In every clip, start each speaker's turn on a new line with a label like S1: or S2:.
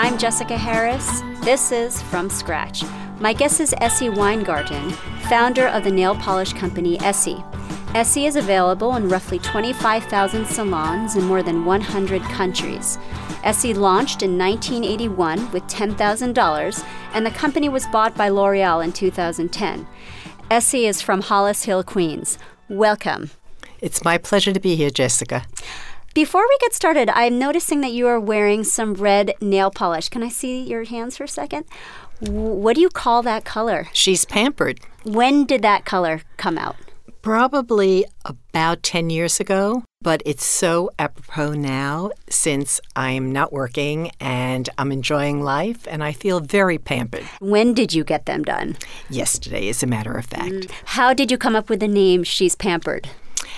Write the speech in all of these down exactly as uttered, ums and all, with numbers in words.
S1: I'm Jessica Harris. This is From Scratch. My guest is Essie Weingarten, founder of the nail polish company Essie. Essie is available in roughly twenty-five thousand salons in more than one hundred countries. Essie launched in nineteen eighty-one with ten thousand dollars, and the company was bought by L'Oreal in two thousand ten. Essie is from Hollis Hill, Queens. Welcome.
S2: It's my pleasure to be here, Jessica.
S1: Before we get started, I'm noticing that you are wearing some red nail polish. Can I see your hands for a second? What do you call that color?
S2: She's pampered.
S1: When did that color come out?
S2: Probably about ten years ago, but it's so apropos now since I'm not working and I'm enjoying life and I feel very pampered.
S1: When did you get them done?
S2: Yesterday, as a matter of fact. Mm.
S1: How did you come up with the name She's Pampered?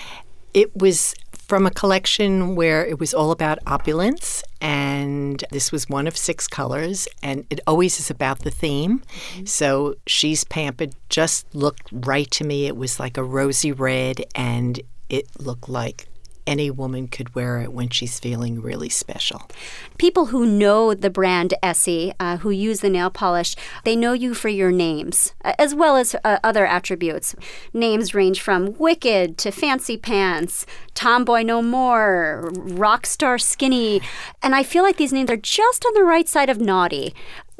S2: It was from a collection where it was all about opulence, and this was one of six colors, and it always is about the theme. Mm-hmm. So She's Pampered just looked right to me. It was like a rosy red, and it looked like any woman could wear it when she's feeling really special.
S1: People who know the brand Essie, uh, who use the nail polish, they know you for your names, uh, as well as uh, other attributes. Names range from Wicked to Fancy Pants, Tomboy No More, Rockstar Skinny. And I feel like these names are just on the right side of naughty.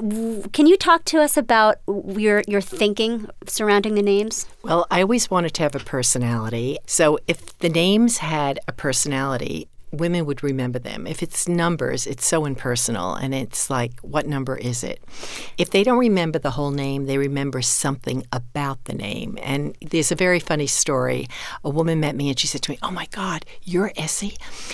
S1: Can you talk to us about your your thinking surrounding the names?
S2: Well, I always wanted to have a personality. So if the names had a personality, women would remember them. If it's numbers, it's so impersonal, and it's like, what number is it? If they don't remember the whole name, they remember something about the name. And there's a very funny story. A woman met me, and she said to me, "Oh, my God, you're Essie?"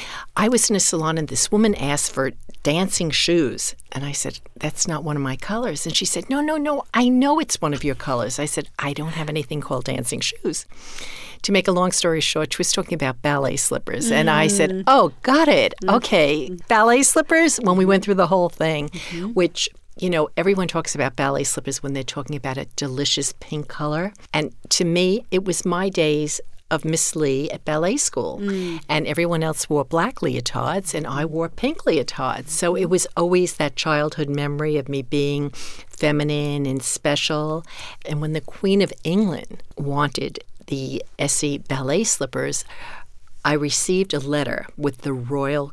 S2: I was in a salon, and this woman asked for dancing shoes. And I said, "That's not one of my colors." And she said, "No, no, no, I know it's one of your colors." I said, "I don't have anything called dancing shoes." To make a long story short, she was talking about ballet slippers. Mm. And I said, "Oh, got it. Okay, ballet slippers?" When we went through the whole thing, mm-hmm. which, you know, everyone talks about ballet slippers when they're talking about a delicious pink color. And to me, it was my days of Miss Lee at ballet school. Mm. And everyone else wore black leotards, and I wore pink leotards. So it was always that childhood memory of me being feminine and special. And when the Queen of England wanted the Essie ballet slippers, I received a letter with the royal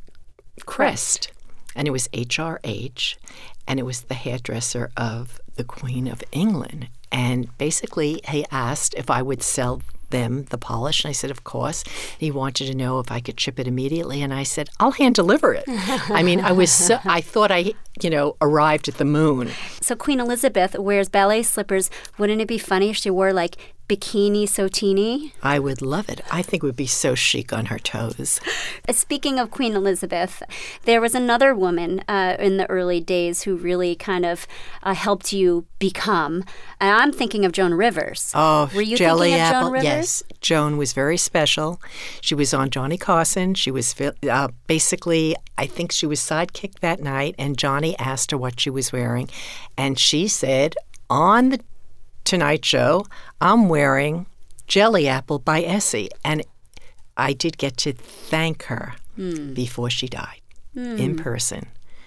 S2: crest. And it was H R H, and it was the hairdresser of the Queen of England. And basically, he asked if I would sell them the polish, and I said, of course. He wanted to know if I could ship it immediately, and I said, I'll hand deliver it. I mean, I was so, I thought I, you know, arrived at the moon.
S1: So Queen Elizabeth wears ballet slippers. Wouldn't it be funny if she wore like bikini so teeny?
S2: I would love it. I think it would be so chic on her toes.
S1: Speaking of Queen Elizabeth, there was another woman uh, in the early days who really kind of uh, helped you become. And I'm thinking of Joan Rivers.
S2: Oh,
S1: Were you
S2: Jelly
S1: thinking of
S2: Apple?
S1: Joan Rivers?
S2: Yes. Joan was very special. She was on Johnny Carson. She was uh, basically, I think she was sidekick that night, and Johnny asked her what she was wearing. And she said, on the Tonight Show, I'm wearing Jelly Apple by Essie. And I did get to thank her mm. before she died mm. in person.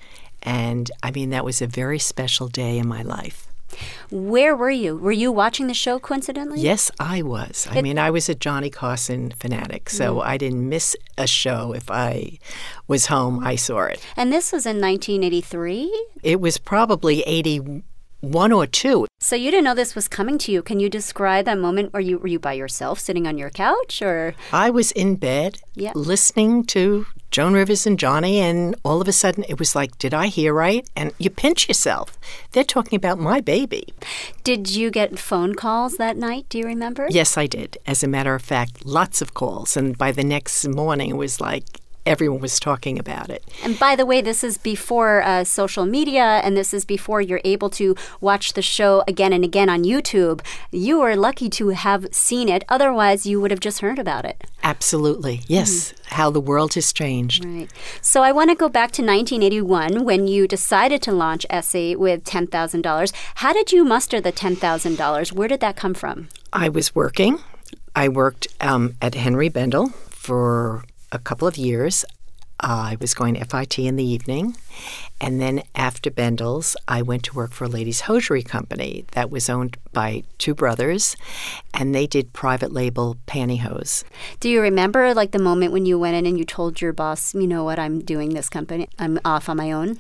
S2: And, I mean, that was a very special day in my life.
S1: Where were you? Were you watching the show coincidentally?
S2: Yes, I was. I it, mean, I was a Johnny Carson fanatic, so mm. I didn't miss a show. If I was home, I saw it.
S1: And this was in nineteen eighty-three?
S2: It was probably eighty-one or two.
S1: So you didn't know this was coming to you. Can you describe that moment? Were you, were you by yourself sitting on your couch? Or
S2: I was in bed yeah. listening to Joan Rivers and Johnny, and all of a sudden it was like, did I hear right? And you pinch yourself. They're talking about my baby.
S1: Did you get phone calls that night? Do you remember?
S2: Yes, I did. As a matter of fact, lots of calls. And by the next morning, it was like everyone was talking about it.
S1: And by the way, this is before uh, social media, and this is before you're able to watch the show again and again on YouTube. You were lucky to have seen it. Otherwise, you would have just heard about it.
S2: Absolutely. Yes. Mm. How the world has changed.
S1: Right. So I want to go back to nineteen eighty-one when you decided to launch Essie with ten thousand dollars. How did you muster the ten thousand dollars? Where did that come from?
S2: I was working. I worked um, at Henry Bendel for a couple of years. I was going to F I T in the evening, and then after Bendel's, I went to work for a ladies' hosiery company that was owned by two brothers, and they did private label pantyhose.
S1: Do you remember, like, the moment when you went in and you told your boss, you know what, I'm doing this company, I'm off on my own?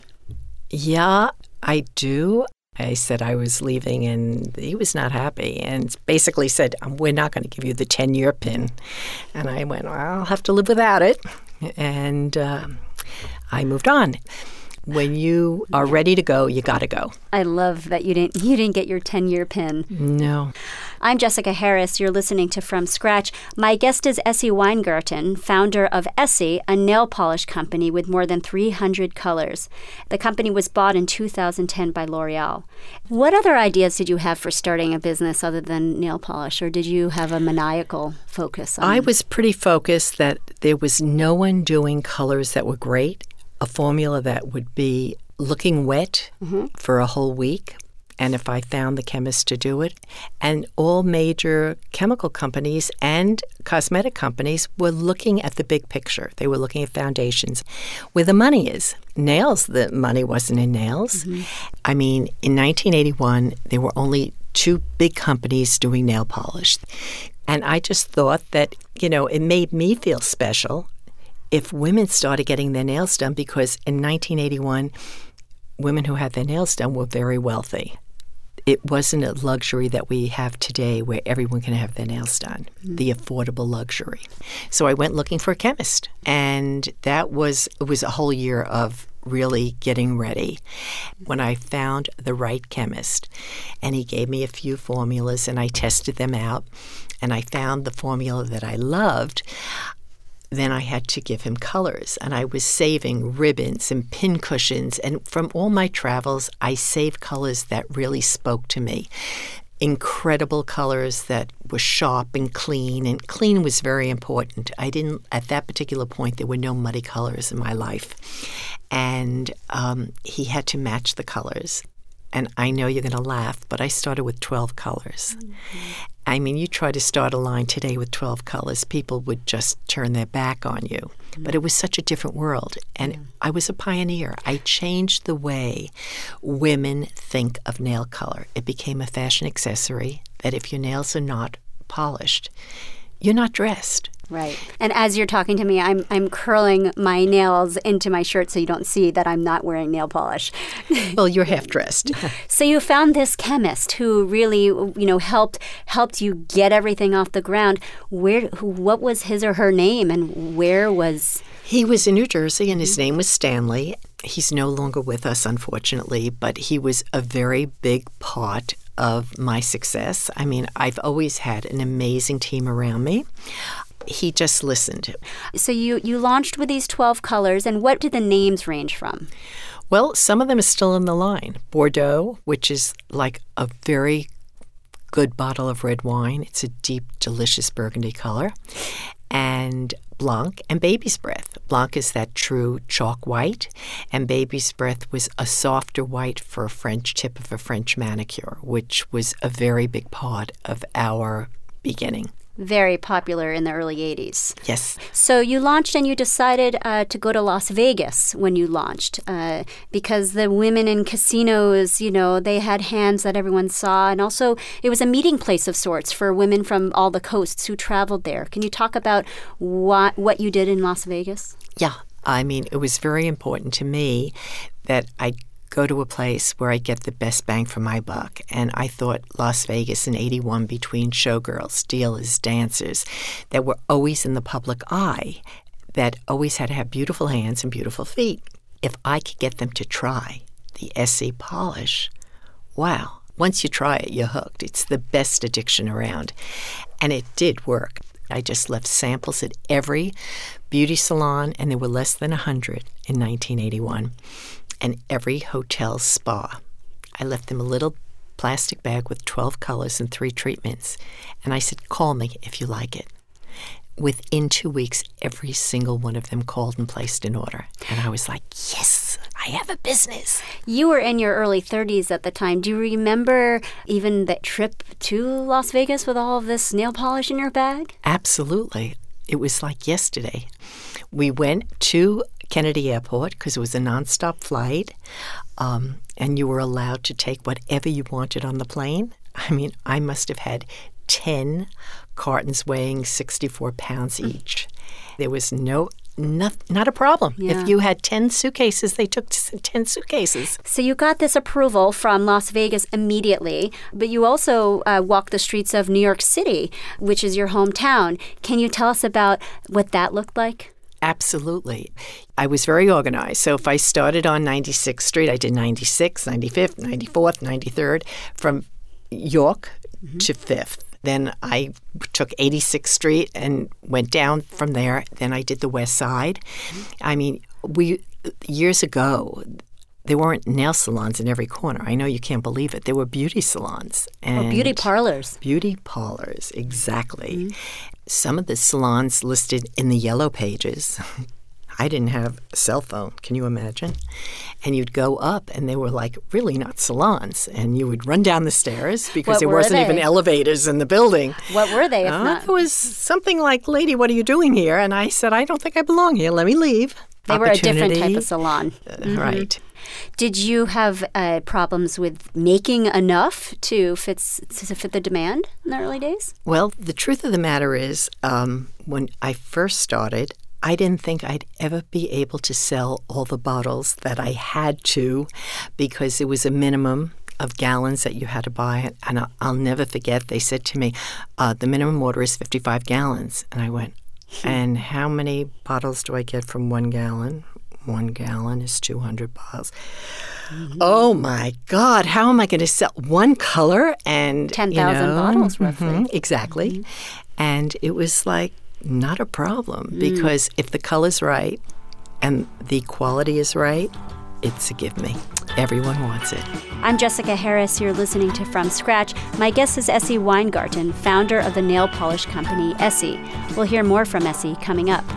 S2: Yeah, I do. I said I was leaving, and he was not happy and basically said, we're not going to give you the ten-year pin. And I went, well, I'll have to live without it. And uh, I moved on. When you are ready to go, you got to go.
S1: I love that you didn't you didn't get your ten-year pin.
S2: No.
S1: I'm Jessica Harris. You're listening to From Scratch. My guest is Essie Weingarten, founder of Essie, a nail polish company with more than three hundred colors. The company was bought in two thousand ten by L'Oreal. What other ideas did you have for starting a business other than nail polish, or did you have a maniacal focus on
S2: I was pretty focused that there was no one doing colors that were great, a formula that would be looking wet mm-hmm. for a whole week, and if I found the chemist to do it. And all major chemical companies and cosmetic companies were looking at the big picture. They were looking at foundations. Where the money is. Nails, the money wasn't in nails. Mm-hmm. I mean, in nineteen eighty-one, there were only two big companies doing nail polish. And I just thought that, you know, it made me feel special if women started getting their nails done, because in nineteen eighty-one, women who had their nails done were very wealthy. It wasn't a luxury that we have today where everyone can have their nails done, mm-hmm. the affordable luxury. So I went looking for a chemist, and that was it was a whole year of really getting ready when I found the right chemist. And he gave me a few formulas, and I tested them out, and I found the formula that I loved. Then I had to give him colors, and I was saving ribbons and pin cushions. And from all my travels, I saved colors that really spoke to me. Incredible colors that were sharp and clean, and clean was very important. I didn't, at that particular point, there were no muddy colors in my life. And um, he had to match the colors. And I know you're going to laugh, but I started with twelve colors. Mm-hmm. I mean, you try to start a line today with twelve colors, people would just turn their back on you. Mm-hmm. But it was such a different world. And mm-hmm. I was a pioneer. I changed the way women think of nail color. It became a fashion accessory that if your nails are not polished, you're not dressed.
S1: Right. And as you're talking to me, I'm I'm curling my nails into my shirt so you don't see that I'm not wearing nail polish.
S2: Well, you're half dressed.
S1: So you found this chemist who really, you know, helped helped you get everything off the ground. Where what was his or her name, and where was
S2: He was in New Jersey, and his name was Stanley. He's no longer with us, unfortunately, but he was a very big part of my success. I mean, I've always had an amazing team around me. He just listened.
S1: So you, you launched with these twelve colors, and what did the names range from?
S2: Well, some of them are still in the line. Bordeaux, which is like a very good bottle of red wine. It's a deep, delicious burgundy color. And Blanc and Baby's Breath. Blanc is that true chalk white, and Baby's Breath was a softer white for a French tip of a French manicure, which was a very big part of our beginning.
S1: Very popular in the early eighties.
S2: Yes.
S1: So you launched, and you decided uh, to go to Las Vegas when you launched uh, because the women in casinos, you know, they had hands that everyone saw. And also it was a meeting place of sorts for women from all the coasts who traveled there. Can you talk about what, what you did in Las Vegas?
S2: Yeah. I mean, it was very important to me that I go to a place where I get the best bang for my buck. And I thought Las Vegas in eighty-one, between showgirls, dealers, dancers, that were always in the public eye, that always had to have beautiful hands and beautiful feet. If I could get them to try the Essie polish, wow. Once you try it, you're hooked. It's the best addiction around. And it did work. I just left samples at every beauty salon, and there were less than one hundred in nineteen eighty-one. And every hotel spa. I left them a little plastic bag with twelve colors and three treatments. And I said, call me if you like it. Within two weeks, every single one of them called and placed an order. And I was like, yes, I have a business.
S1: You were in your early thirties at the time. Do you remember even that trip to Las Vegas with all of this nail polish in your bag?
S2: Absolutely. It was like yesterday. We went to Kennedy Airport because it was a nonstop flight, um, and you were allowed to take whatever you wanted on the plane. I mean, I must have had ten cartons weighing sixty-four pounds each. There was no, not, not a problem.
S1: Yeah.
S2: If you had ten suitcases, they took ten suitcases.
S1: So you got this approval from Las Vegas immediately, but you also uh, walked the streets of New York City, which is your hometown. Can you tell us about what that looked like?
S2: Absolutely. I was very organized. So if I started on ninety-sixth Street, I did ninety-sixth, ninety-fifth, ninety-fourth, ninety-third, from York mm-hmm. to fifth. Then I took eighty-sixth Street and went down from there. Then I did the West Side. Mm-hmm. I mean, we years ago, there weren't nail salons in every corner. I know you can't believe it. There were beauty salons. And
S1: or beauty parlors.
S2: Beauty parlors, exactly. Mm-hmm. Some of the salons listed in the Yellow Pages. I didn't have a cell phone. Can you imagine? And you'd go up, and they were like really not salons. And you would run down the stairs because
S1: what
S2: there
S1: were
S2: wasn't
S1: they?
S2: even elevators in the building.
S1: What were they, if
S2: uh,
S1: not?
S2: It was something like, "Lady, what are you doing here?" And I said, "I don't think I belong here. Let me leave."
S1: They were a different type of salon.
S2: Uh, mm-hmm. Right.
S1: Did you have uh, problems with making enough to fit, to fit the demand in the early days?
S2: Well, the truth of the matter is, um, when I first started, I didn't think I'd ever be able to sell all the bottles that I had to because it was a minimum of gallons that you had to buy. And I'll, I'll never forget, they said to me, uh, the minimum order is fifty-five gallons. And I went, and how many bottles do I get from one gallon? One gallon is two hundred bottles. Mm-hmm. Oh, my God. How am I going to sell one color? And
S1: ten thousand
S2: you know,
S1: bottles, roughly.
S2: Mm-hmm, exactly. Mm-hmm. And it was like not a problem mm. because if the color's right and the quality is right, it's a give me. Everyone wants it.
S1: I'm Jessica Harris. You're listening to From Scratch. My guest is Essie Weingarten, founder of the nail polish company Essie. We'll hear more from Essie coming up.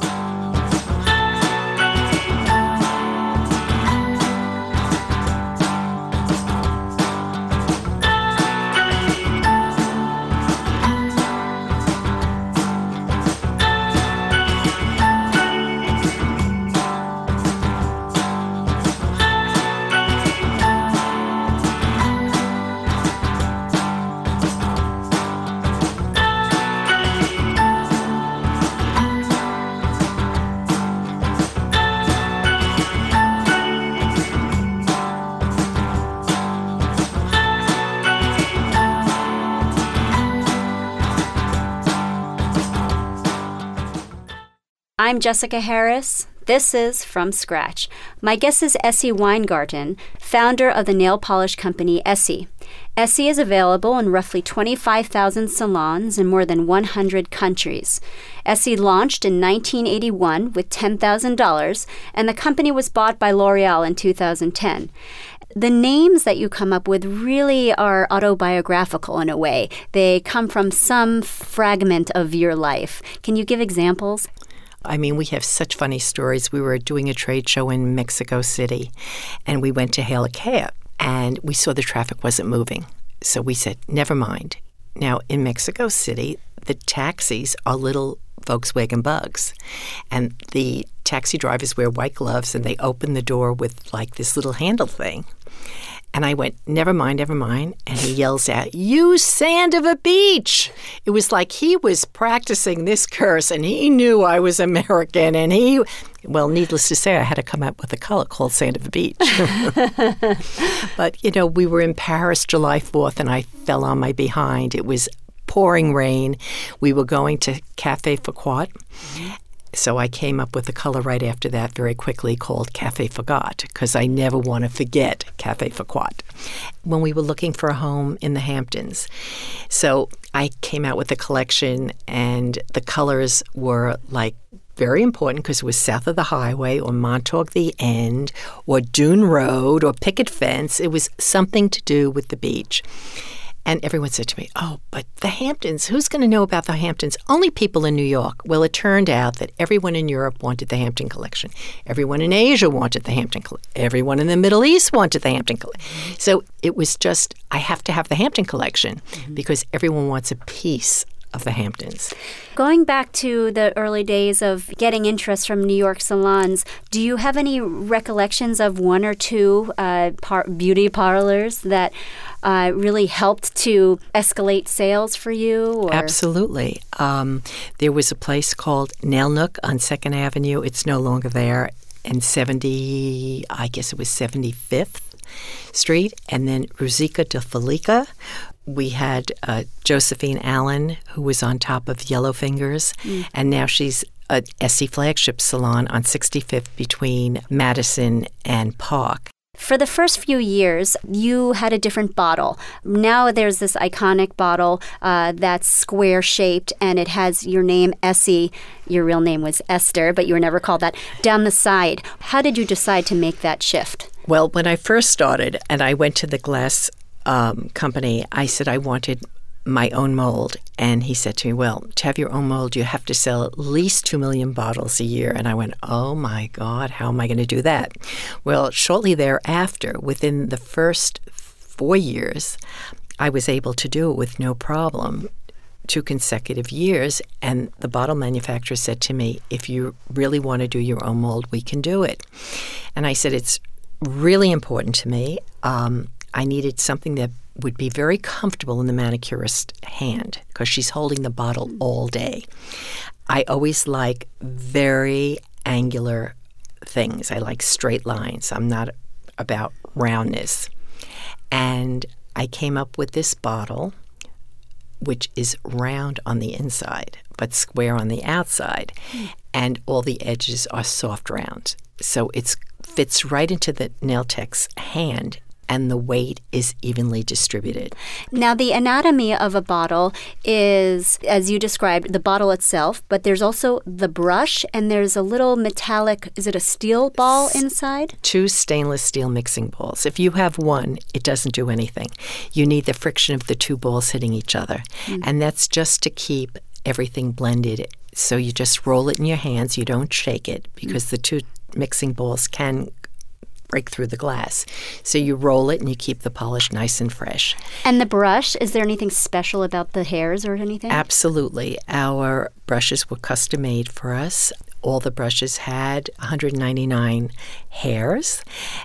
S1: I'm Jessica Harris. This is From Scratch. My guest is Essie Weingarten, founder of the nail polish company Essie. Essie is available in roughly twenty-five thousand salons in more than one hundred countries. Essie launched in nineteen eighty-one with ten thousand dollars, and the company was bought by L'Oreal in two thousand ten. The names that you come up with really are autobiographical in a way. They come from some fragment of your life. Can you give examples?
S2: I mean, we have such funny stories. We were doing a trade show in Mexico City, and we went to hail a cab, and we saw the traffic wasn't moving. So we said, never mind. Now, in Mexico City, the taxis are little Volkswagen Bugs, and the taxi drivers wear white gloves, and they open the door with, like, this little handle thing. And I went, never mind, never mind. And he yells out, "You sand of a beach." It was like he was practicing this curse, and he knew I was American. And he, well, needless to say, I had to come up with a color called sand of a beach. But, you know, we were in Paris July fourth, and I fell on my behind. It was pouring rain. We were going to Café Foucault. So I came up with a color right after that very quickly called Café Fagot because I never want to forget Café Foucault when we were looking for a home in the Hamptons. So I came out with a collection, and the colors were like very important because it was south of the highway or Montauk the End or Dune Road or Picket Fence. It was something to do with the beach. And everyone said to me, "Oh, but the Hamptons, who's going to know about the Hamptons? Only people in New York." Well, it turned out that everyone in Europe wanted the Hampton collection. Everyone in Asia wanted the Hampton collection. Everyone in the Middle East wanted the Hampton collection. So it was just, I have to have the Hampton collection mm-hmm. because everyone wants a piece of the Hamptons.
S1: Going back to the early days of getting interest from New York salons, do you have any recollections of one or two uh, par- beauty parlors that uh, really helped to escalate sales for you? Or?
S2: Absolutely. Um, there was a place called Nail Nook on Second Avenue. It's no longer there. And seventy, I guess it was seventy-fifth Street, and then Ruzika de Felica. We had uh, Josephine Allen, who was on top of Yellow Fingers, mm. and now she's at Essie Flagship Salon on sixty-fifth between Madison and Park.
S1: For the first few years, you had a different bottle. Now there's this iconic bottle uh, that's square-shaped, and it has your name, Essie. Your real name was Esther, but you were never called that, down the side. How did you decide to make that shift?
S2: Well, when I first started, and I went to the glass um, company, I said I wanted my own mold. And he said to me, well, to have your own mold, you have to sell at least two million bottles a year. And I went, oh, my God, how am I going to do that? Well, shortly thereafter, within the first four years, I was able to do it with no problem, two consecutive years. And the bottle manufacturer said to me, if you really want to do your own mold, we can do it. And I said, it's really important to me. Um, I needed something that would be very comfortable in the manicurist's hand because she's holding the bottle all day. I always like very angular things. I like straight lines. I'm not about roundness. And I came up with this bottle, which is round on the inside but square on the outside, mm. and all the edges are soft round. So it fits right into the nail tech's hand, and the weight is evenly distributed.
S1: Now, the anatomy of a bottle is, as you described, the bottle itself, but there's also the brush, and there's a little metallic, is it a steel ball inside?
S2: Two stainless steel mixing balls. If you have one, it doesn't do anything. You need the friction of the two balls hitting each other, mm. and that's just to keep everything blended. So you just roll it in your hands. You don't shake it because mm. the two mixing balls can break through the glass. So you roll it and you keep the polish nice and fresh.
S1: And the brush, is there anything special about the hairs or anything?
S2: Absolutely. Our brushes were custom made for us. All the brushes had one hundred ninety-nine hairs,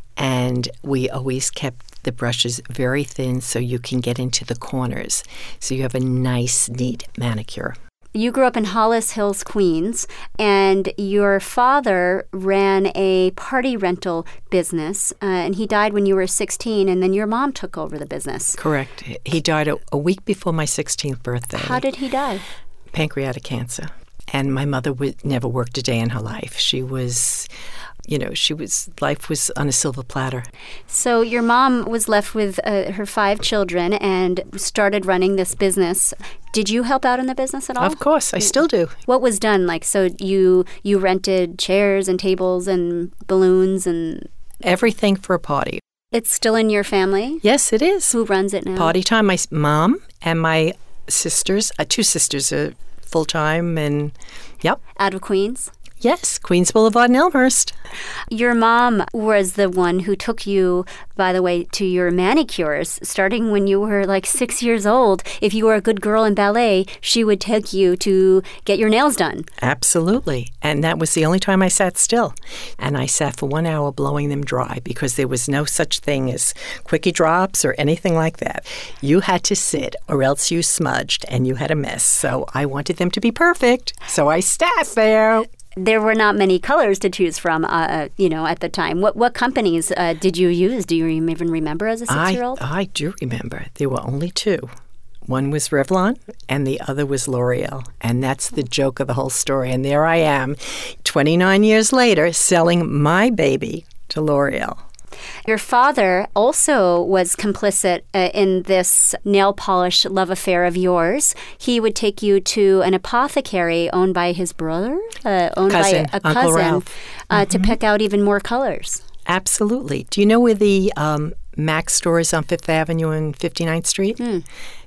S2: and we always kept the brushes very thin so you can get into the corners. So you have a nice, neat manicure.
S1: You grew up in Hollis Hills, Queens, and your father ran a party rental business, uh, and he died when you were sixteen, and then your mom took over the business.
S2: Correct. He died a, a week before my sixteenth birthday.
S1: How did he die?
S2: Pancreatic cancer. And my mother w- never worked a day in her life. She was, you know, she was, life was on a silver platter.
S1: So your mom was left with uh, her five children and started running this business. Did you help out in the business at all?
S2: Of course, I still do.
S1: What was done? Like, so you you rented chairs and tables and balloons and...
S2: Everything for a party.
S1: It's still in your family?
S2: Yes, it is.
S1: Who runs it now?
S2: Party time. My mom and my sisters, uh, two sisters are full-time and, yep.
S1: Out of Queens?
S2: Yes, Queens Boulevard in Elmhurst.
S1: Your mom was the one who took you, by the way, to your manicures, starting when you were like six years old. If you were a good girl in ballet, she would take you to get your nails done.
S2: Absolutely. And that was the only time I sat still. And I sat for one hour blowing them dry because there was no such thing as quickie drops or anything like that. You had to sit or else you smudged and you had a mess. So I wanted them to be perfect. So I sat there.
S1: There were not many colors to choose from, uh, you know, at the time. What what companies uh, did you use? Do you even remember as a six-year-old?
S2: I, I do remember. There were only two. One was Revlon, and the other was L'Oreal. And that's the joke of the whole story. And there I am, twenty-nine years later, selling my baby to L'Oreal.
S1: Your father also was complicit uh, in this nail polish love affair of yours. He would take you to an apothecary owned by his brother, uh, owned
S2: cousin,
S1: by a
S2: Uncle
S1: cousin,
S2: Ralph.
S1: Uh,
S2: Mm-hmm.
S1: to pick out even more colors.
S2: Absolutely. Do you know where the um, Mac store is on Fifth Avenue and fifty-ninth Street?
S1: Mm.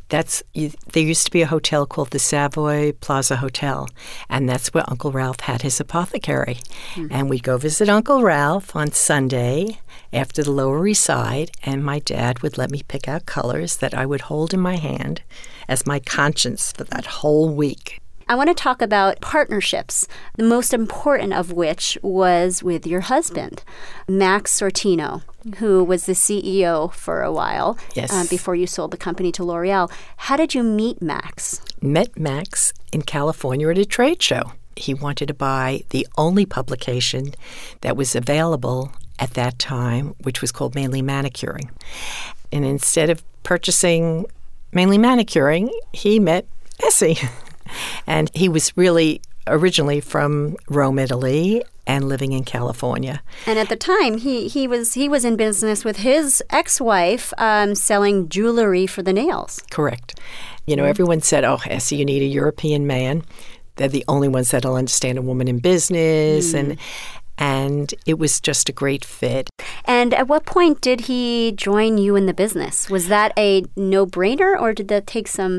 S2: That's you, there used to be a hotel called the Savoy Plaza Hotel, and that's where Uncle Ralph had his apothecary. Mm. And we'd go visit Uncle Ralph on Sunday after the Lower East Side, and my dad would let me pick out colors that I would hold in my hand as my conscience for that whole week.
S1: I want to talk about partnerships, the most important of which was with your husband, Max Sortino, who was the C E O for a while.
S2: Yes.
S1: Uh, before you sold the company to L'Oreal. How did you meet Max?
S2: Met Max in California at a trade show. He wanted to buy the only publication that was available at that time, which was called Mainly Manicuring. And instead of purchasing Mainly Manicuring, he met Essie. And he was really originally from Rome, Italy, and living in California.
S1: And at the time, he, he was he was in business with his ex-wife um, selling jewelry for the nails.
S2: Correct. You know, mm-hmm. everyone said, oh, Essie, you need a European man. They're the only ones that'll understand a woman in business. Mm. And and it was just a great fit.
S1: And at what point did he join you in the business? Was that a no-brainer, or did that take some...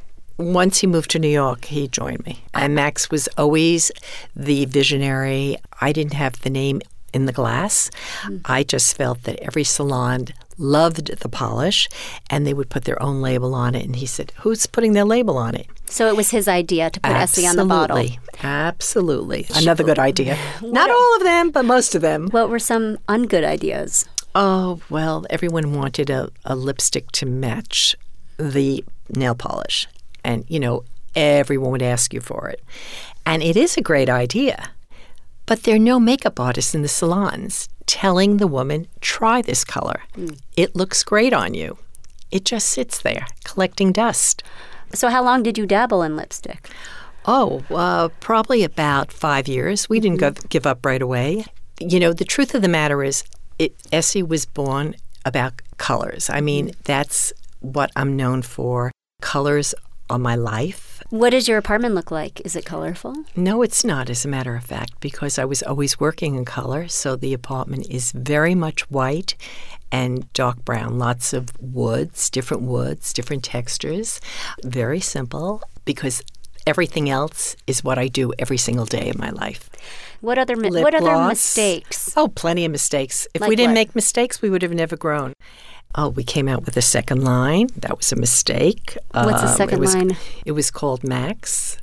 S2: Once he moved to New York, he joined me. And Max was always the visionary. I didn't have the name in the glass. Mm. I just felt that every salon loved the polish, and they would put their own label on it. And he said, who's putting their label on it?
S1: So it was his idea to put Essie on the bottle.
S2: Absolutely. Another good idea. Not all of them, but most of them.
S1: What were some ungood ideas?
S2: Oh, well, everyone wanted a, a lipstick to match the nail polish. And, you know, everyone would ask you for it. And it is a great idea. But there are no makeup artists in the salons telling the woman, try this color. Mm. It looks great on you. It just sits there collecting dust.
S1: So how long did you dabble in lipstick?
S2: Oh, uh, probably about five years. We didn't mm-hmm. go, give up right away. You know, the truth of the matter is it, Essie was born about colors. I mean, mm-hmm. that's what I'm known for. Colors on my life.
S1: What does your apartment look like? Is it colorful?
S2: No, it's not, as a matter of fact, because I was always working in color. So the apartment is very much white and dark brown. Lots of woods, different woods, different textures. Very simple, because everything else is what I do every single day of my life.
S1: What other mi- what other mistakes?
S2: Oh, plenty of mistakes. If
S1: like
S2: we didn't
S1: what?
S2: make mistakes, we would have never grown. Oh, we came out with a second line. That was a mistake.
S1: What's the
S2: um,
S1: second
S2: it was,
S1: line?
S2: It was called Max.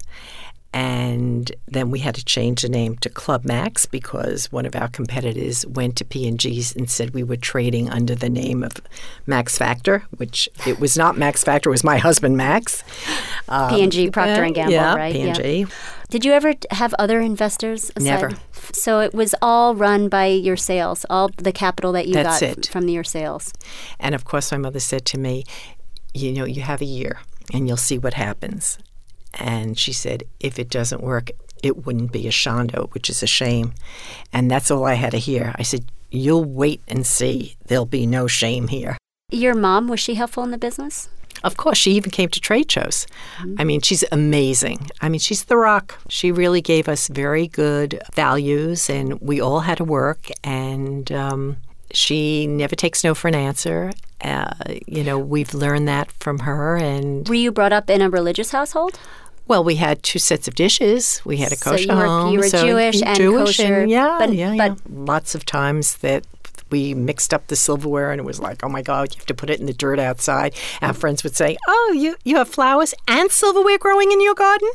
S2: And then we had to change the name to Club Max because one of our competitors went to P and G and said we were trading under the name of Max Factor, which it was not Max Factor. It was my husband, Max. Um,
S1: P and G, Procter and Gamble,
S2: yeah,
S1: right?
S2: P and G.
S1: Yeah. Did you ever have other investors? Aside?
S2: Never.
S1: So it was all run by your sales, all the capital that you
S2: That's
S1: got
S2: it.
S1: from your sales.
S2: And of course, my mother said to me, you know, you have a year and you'll see what happens. And she said, if it doesn't work, it wouldn't be a Shondo, which is a shame. And that's all I had to hear. I said, you'll wait and see. There'll be no shame here.
S1: Your mom, was she helpful in the business?
S2: Of course, she even came to trade shows. Mm-hmm. I mean, she's amazing. I mean, she's the rock. She really gave us very good values, and we all had to work, and um, she never takes no for an answer. Uh, you know, we've learned that from her. And
S1: were you brought up in a religious household?
S2: Well, we had two sets of dishes. We had a kosher
S1: so you were,
S2: home.
S1: You were
S2: so
S1: Jewish and
S2: Jewish
S1: kosher.
S2: And, yeah,
S1: but,
S2: yeah, yeah.
S1: But
S2: lots of times that we mixed up the silverware and it was like, oh, my God, you have to put it in the dirt outside. Our friends would say, oh, you, you have flowers and silverware growing in your garden?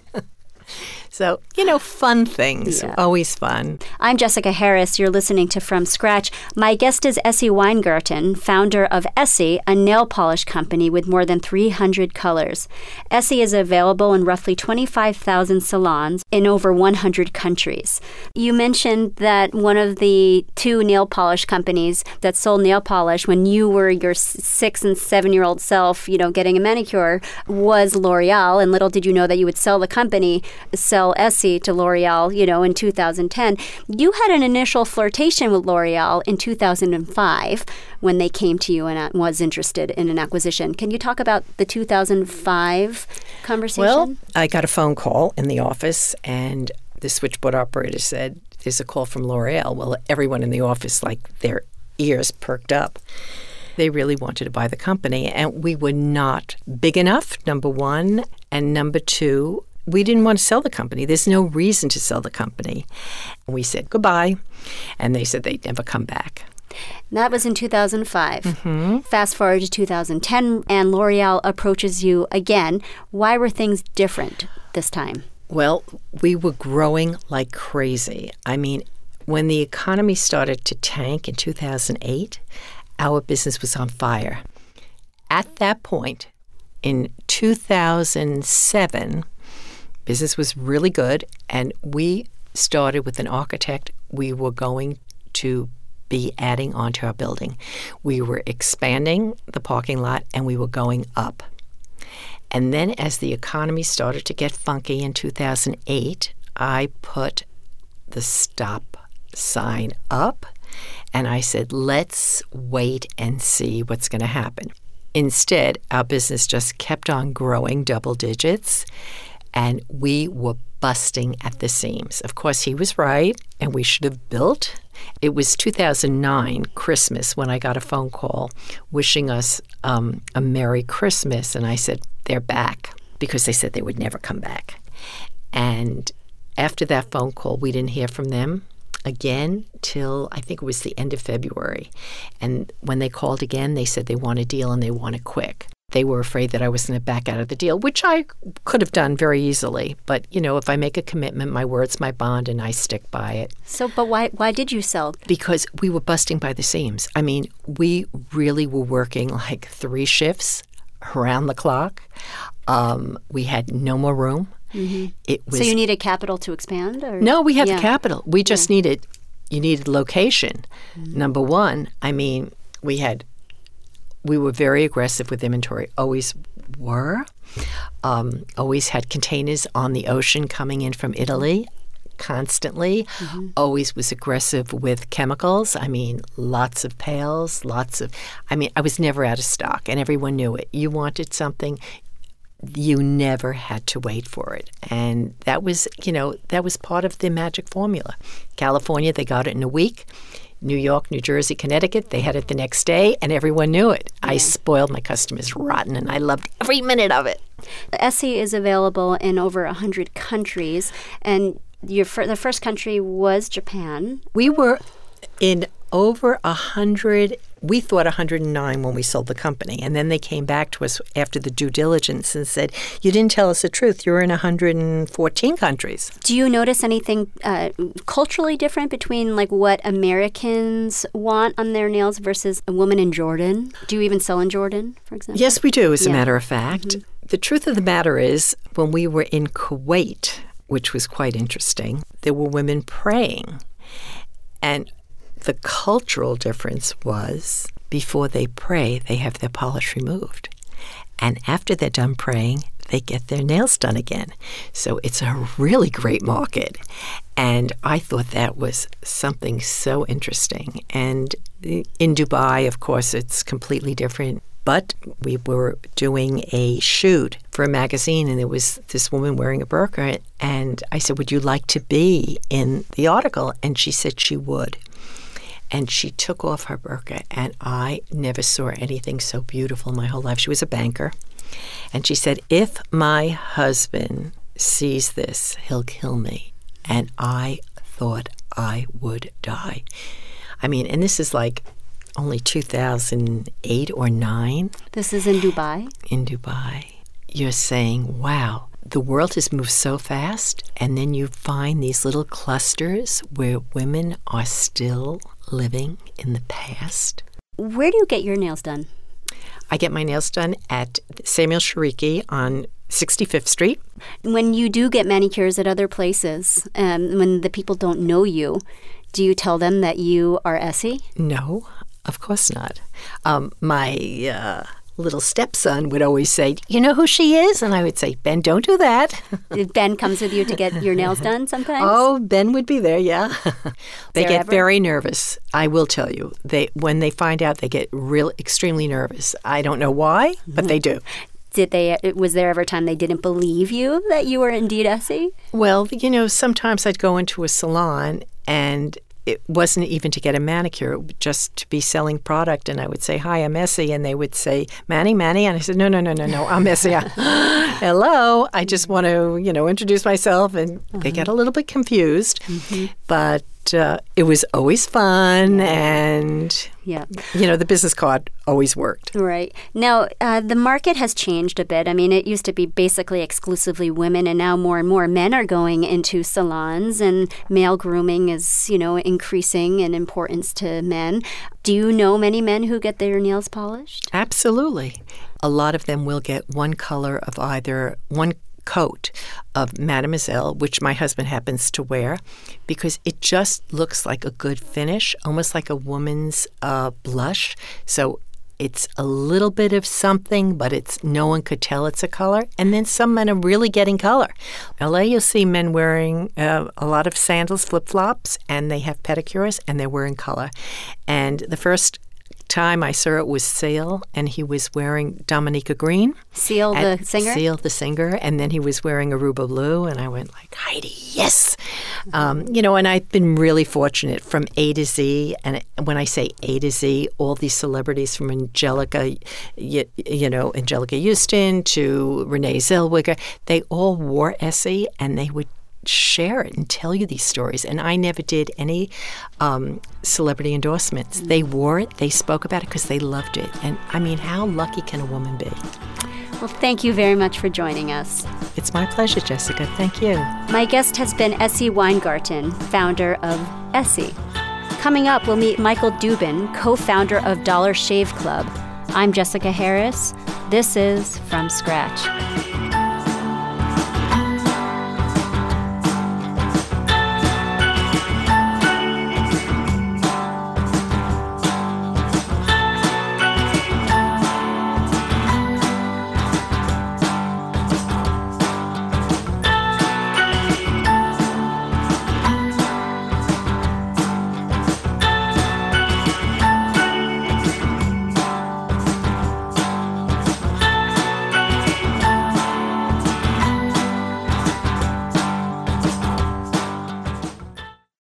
S2: So, you know, fun things, yeah. Always fun.
S1: I'm Jessica Harris. You're listening to From Scratch. My guest is Essie Weingarten, founder of Essie, a nail polish company with more than three hundred colors. Essie is available in roughly twenty-five thousand salons in over one hundred countries. You mentioned that one of the two nail polish companies that sold nail polish when you were your six and seven-year-old self, you know, getting a manicure, was L'Oreal. And little did you know that you would sell the company, sell Essie to L'Oreal, you know, in two thousand ten. You had an initial flirtation with L'Oreal in two thousand five when they came to you and was interested in an acquisition. Can you talk about the two thousand five conversation?
S2: Well, I got a phone call in the office and the switchboard operator said, there's a call from L'Oreal. Well, everyone in the office, like their ears perked up. They really wanted to buy the company, and we were not big enough, number one. And number two, we didn't want to sell the company. There's no reason to sell the company. We said goodbye, and they said they'd never come back.
S1: That was in two thousand five.
S2: Mm-hmm.
S1: Fast forward to two thousand ten, and L'Oreal approaches you again. Why were things different this time?
S2: Well, we were growing like crazy. I mean, when the economy started to tank in two thousand eight, our business was on fire. At that point, in two thousand seven, business was really good, and we started with an architect. We were going to be adding onto our building. We were expanding the parking lot, and we were going up. And then as the economy started to get funky in two thousand eight, I put the stop sign up, and I said, let's wait and see what's going to happen. Instead, our business just kept on growing double digits, and we were busting at the seams. Of course, he was right, and we should have built. It was two thousand nine, Christmas, when I got a phone call wishing us um, a Merry Christmas, and I said, they're back, because they said they would never come back. And after that phone call, we didn't hear from them again till I think it was the end of February. And when they called again, they said they want a deal and they want it quick. They were afraid that I was going to back out of the deal, which I could have done very easily. But, you know, if I make a commitment, my word's my bond, and I stick by it.
S1: So, but why why did you sell?
S2: Because we were busting by the seams. I mean, we really were working like three shifts around the clock. Um, we had no more room.
S1: Mm-hmm.
S2: It was,
S1: so you needed capital to expand? Or?
S2: No, we had
S1: yeah.
S2: the capital. We just
S1: yeah.
S2: needed, you needed location. Mm-hmm. Number one, I mean, we had, we were very aggressive with inventory, always were. Um, always had containers on the ocean coming in from Italy constantly. Mm-hmm. Always was aggressive with chemicals. I mean, lots of pails, lots of, I mean, I was never out of stock, and everyone knew it. You wanted something, you never had to wait for it. And that was, you know, that was part of the magic formula. California, they got it in a week. New York, New Jersey, Connecticut, they had it the next day, and everyone knew it. Yeah. I spoiled my customers rotten, and I loved every minute of it.
S1: Essie is available in over one hundred countries, and your fir- the first country was Japan.
S2: We were in over one hundred, we thought one hundred nine when we sold the company. And then they came back to us after the due diligence and said, you didn't tell us the truth. You're in one hundred fourteen countries.
S1: Do you notice anything uh, culturally different between like what Americans want on their nails versus a woman in Jordan? Do you even sell in Jordan, for example?
S2: Yes, we do, as
S1: yeah.
S2: a matter of fact. Mm-hmm. The truth of the matter is, when we were in Kuwait, which was quite interesting, there were women praying. And the cultural difference was, before they pray, they have their polish removed. And after they're done praying, they get their nails done again. So it's a really great market. And I thought that was something so interesting. And in Dubai, of course, it's completely different. But we were doing a shoot for a magazine, and there was this woman wearing a burqa. And I said, would you like to be in the article? And she said she would. And she took off her burqa, and I never saw anything so beautiful in my whole life. She was a banker. And she said, if my husband sees this, he'll kill me. And I thought I would die. I mean, and this is like only two thousand eight or nine.
S1: This is in Dubai?
S2: In Dubai. You're saying, wow, the world has moved so fast, and then you find these little clusters where women are still living in the past.
S1: Where do you get your nails done?
S2: I get my nails done at Samuel Shariki on sixty-fifth Street.
S1: When you do get manicures at other places, um, when the people don't know you, do you tell them that you are Essie?
S2: No, of course not. Um, my uh, little stepson would always say, you know who she is? And I would say, Ben, don't do that.
S1: Ben comes with you to get your nails done sometimes?
S2: Oh, Ben would be there, yeah. They get
S1: ever?
S2: very nervous. I will tell you. They When they find out, they get real extremely nervous. I don't know why, but they do.
S1: Did they? Was there ever a time they didn't believe you that you were indeed Essie?
S2: Well, you know, sometimes I'd go into a salon and it wasn't even to get a manicure, just to be selling product. And I would say, hi, I'm Essie. And they would say, Manny, Manny. And I said, no, no, no, no, no, I'm Essie. Hello. I just want to, you know, introduce myself. And uh-huh. they get a little bit confused. Mm-hmm. But uh, it was always fun. Yeah. And,
S1: yeah.
S2: you know, the business card always worked.
S1: Right. Now, uh, the market has changed a bit. I mean, it used to be basically exclusively women, and now more and more men are going into salons, and male grooming is, you know, increasing in importance to men. Do you know many men who get their nails polished?
S2: Absolutely. A lot of them will get one color of either one coat of Mademoiselle, which my husband happens to wear, because it just looks like a good finish, almost like a woman's uh, blush. So it's a little bit of something, but it's no one could tell it's a color. And then some men are really getting color. L A, you'll see men wearing uh, a lot of sandals, flip-flops, and they have pedicures, and they're wearing color. And the first time I saw it was Seal, and he was wearing Dominica Green.
S1: Seal the singer?
S2: Seal the singer, and then he was wearing Aruba Blue, and I went like, Heidi, yes! Mm-hmm. Um, you know, and I've been really fortunate from A to Z, and when I say A to Z, all these celebrities from Angelica, you, you know, Angelica Houston to Renee Zellweger, they all wore Essie, and they would share it and tell you these stories. And I never did any um, celebrity endorsements. They wore it, they spoke about it because they loved it. And I mean, how lucky can a woman be?
S1: Well, thank you very much for joining us.
S2: It's my pleasure, Jessica. Thank you.
S1: My guest has been Essie Weingarten, founder of Essie. Coming up, we'll meet Michael Dubin, co-founder of Dollar Shave Club. I'm Jessica Harris. This is From Scratch.